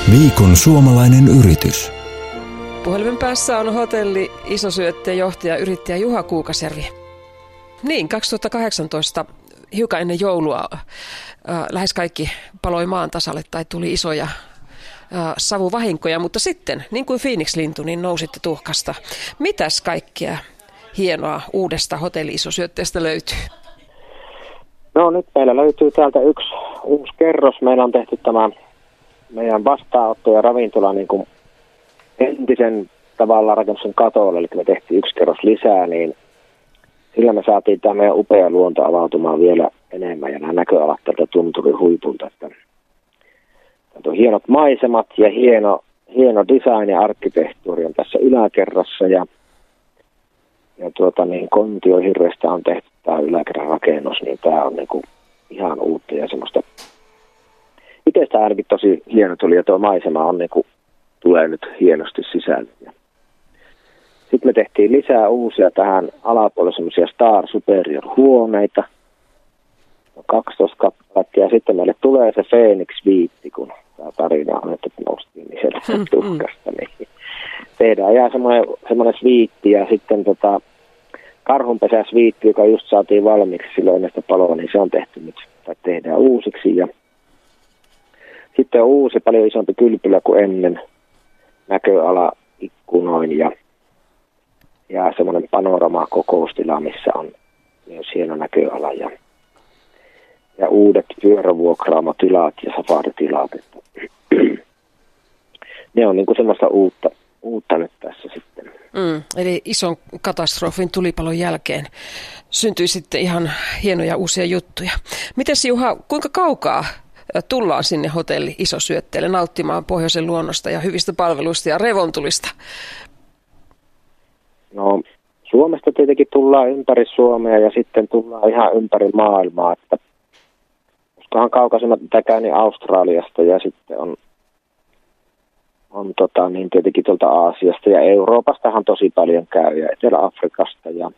Viikon suomalainen yritys. Puhelimen päässä on hotelli Isosyötteen johtaja yrittäjä Juha Kuukasjärvi. Niin, 2018 hiukan ennen joulua lähes kaikki paloi maan tasalle tai tuli isoja savuvahinkoja, mutta sitten, niin kuin Phoenix-lintu, niin nousitte tuhkasta. Mitäs kaikkea hienoa uudesta hotelli Isosyötteestä löytyy? No nyt meillä löytyy täältä yksi uusi kerros. Meillä on tehty tämä meidän vastaanotto ja ravintola niin kuin entisen tavallaan rakennuksen katolle, eli me tehtiin yksi kerros lisää, niin sillä me saatiin tämä meidän upea luonto avautumaan vielä enemmän ja nämä näköalat tältä tunturin huipulta. Että on hienot maisemat ja hieno design ja arkkitehtuuri on tässä yläkerrassa ja kontiohirrestä on tehty tämä yläkerran rakennus, niin tämä on niin kuin ihan uutta ja semmoista. Itsestä ainakin tosi hieno tuli ja tuo maisema on niin kuin, tulee nyt hienosti sisälle. Sitten me tehtiin lisää uusia tähän alapuolelle semmoisia Star Superior huoneita. 12 kappaletta ja sitten meille tulee se Phoenix-viitti, kun tämä tarina on, että noustiin niin sieltä tuhkasta. Niin tehdään ihan semmoinen sviitti ja sitten karhunpesäsviitti, joka just saatiin valmiiksi silloin ennen sitä paloa, niin se on tehty nyt, tai tehdään uusiksi. Ja sitten on uusi, paljon isompi kylpylä kuin ennen, näköala ikkunoin ja semmoinen panorama-kokoustila, missä on myös hieno näköala ja uudet pyörävuokraamotilat ja safaritilat. Ne on niin kuin semmoista uutta nyt tässä sitten. Eli ison katastrofin tulipalon jälkeen syntyi sitten ihan hienoja uusia juttuja. Mites Juha, kuinka kaukaa tullaan sinne hotelli Isosyötteelle nauttimaan pohjoisen luonnosta ja hyvistä palveluista ja revontulista? No Suomesta tietenkin tullaan ympäri Suomea ja sitten tullaan ihan ympäri maailmaa, että koskahan kaukaisemmat mitä niin Australiasta ja sitten on niin tietenkin tuolta Aasiasta ja Euroopastahan tosi paljon käy ja Etelä-Afrikasta ja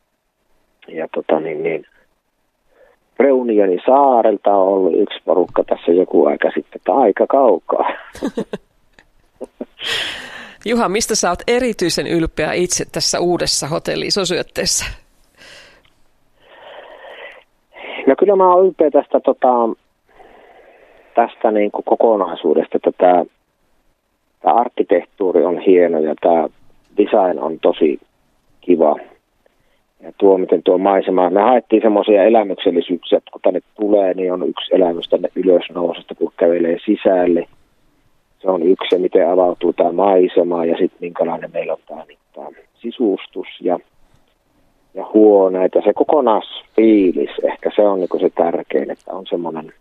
Reunionin saarelta on ollut yksi porukka tässä joku aika sitten, että aika kaukaa. Juha, mistä sä oot erityisen ylpeä itse tässä uudessa hotelli Isosyötteessä? No kyllä mä oon ylpeä tästä niin kuin kokonaisuudesta, että tämä arkkitehtuuri on hieno ja tämä design on tosi kiva. Ja miten tuo maisema, me haettiin semmoisia elämyksellisyyksiä, että kun tänne tulee, niin on yksi elämys tänne ylösnousesta, kun kävelee sisälle. Se on yksi, miten avautuu tämä maisema ja sitten minkälainen meillä on tämä sisustus ja huoneet. Ja se kokonaisfiilis, ehkä se on niin se tärkein, että on semmoinen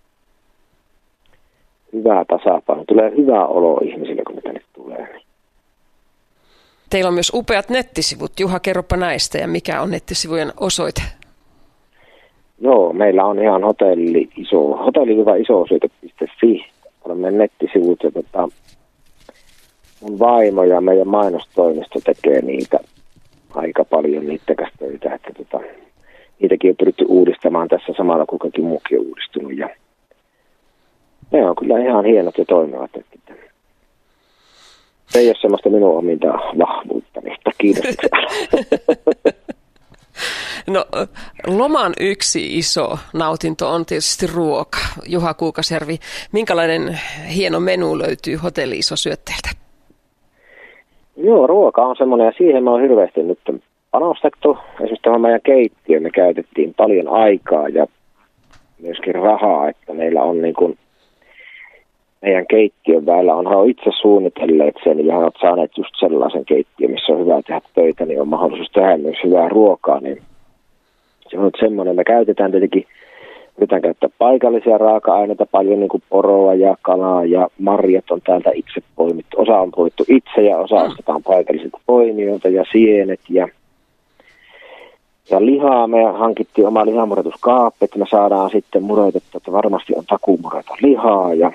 hyvä tasapaino. Tulee hyvä olo ihmisille, kun ne tänne tulee. Teillä on myös upeat nettisivut. Juha, kerropa näistä ja mikä on nettisivujen osoite? Joo, meillä on ihan hotelli-isosyöte.fi. Olemme nettisivut ja mun vaimo ja meidän mainostoimisto tekee niitä aika paljon niittäkäs töitä, että niitäkin on pyritty uudistamaan tässä samalla kuin kaikki muukin on uudistunut ja ne on kyllä ihan hienot ja toimivat. Se ei ole semmoista minun ominta vahvuutta, mistä kiitos. No, loman yksi iso nautinto on tietysti ruoka. Juha Kuukasjärvi, minkälainen hieno menu löytyy hotelli Isosyötteeltä? Joo, ruoka on semmoinen ja siihen me on hirveästi nyt panostettu. Esimerkiksi tämä meidän keittiö, me käytettiin paljon aikaa ja myöskin rahaa, että meillä on niin kuin meidän keittiön väellä on itse suunnitelleet sen ja ovat saaneet just sellaisen keittiön, missä on hyvä tehdä töitä, niin on mahdollisuus tehdä myös hyvää ruokaa. Niin se on nyt semmoinen, me käytetään tietenkin, yritetään käyttää paikallisia raaka-aineita, paljon niin kuin poroa ja kalaa ja marjat on täältä itse poimittu. Osa on poimittu itse ja osa ostetaan paikallisilta poimijoilta ja sienet ja lihaa. Me hankittiin oma lihamurotuskaappi, että me saadaan sitten muroitettua, että varmasti on takuumurota lihaa ja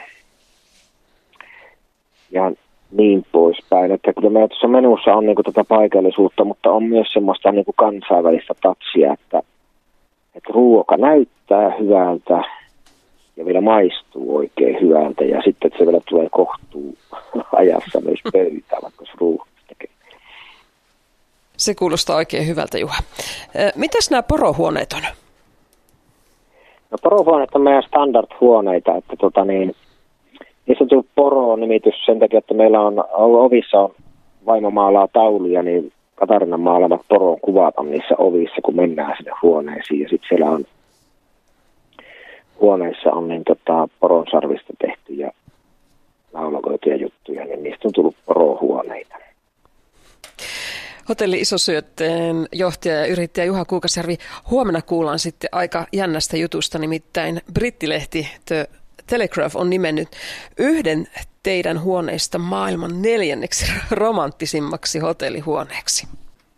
niin poispäin. Että kyllä meillä tuossa menussa on niinku tätä paikallisuutta, mutta on myös semmoista niinku kansainvälistä tatsia, että ruoka näyttää hyvältä ja vielä maistuu oikein hyvältä. Ja sitten, että se vielä tulee kohtuu ajassa myös pöytään, vaikka se ruuhkasta tekee. Se kuulostaa oikein hyvältä, Juha. Mitäs nämä porohuoneet on? No porohuoneet on meidän standard-huoneita, että niissä on tullut poro-nimitys sen takia, että meillä on ovissa on vaimo maalaa tauluja, niin Katarinan maalamat poron kuvat on niissä ovissa, kun mennään sinne huoneisiin. Ja sitten siellä on huoneissa on poron sarvista tehtyjä naulakoituja juttuja, niin niistä on tullut porohuoneita. Hotelli Isosyötteen johtaja ja yrittäjä Juha Kuukasjärvi. Huomenna kuullaan sitten aika jännästä jutusta, nimittäin brittilehti The Telegraph on nimennyt yhden teidän huoneista maailman 4. romanttisimmaksi hotellihuoneeksi.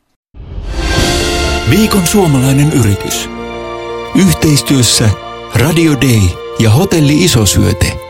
Viikon suomalainen yritys. Yhteistyössä Radio Day ja Hotelli Isosyöte.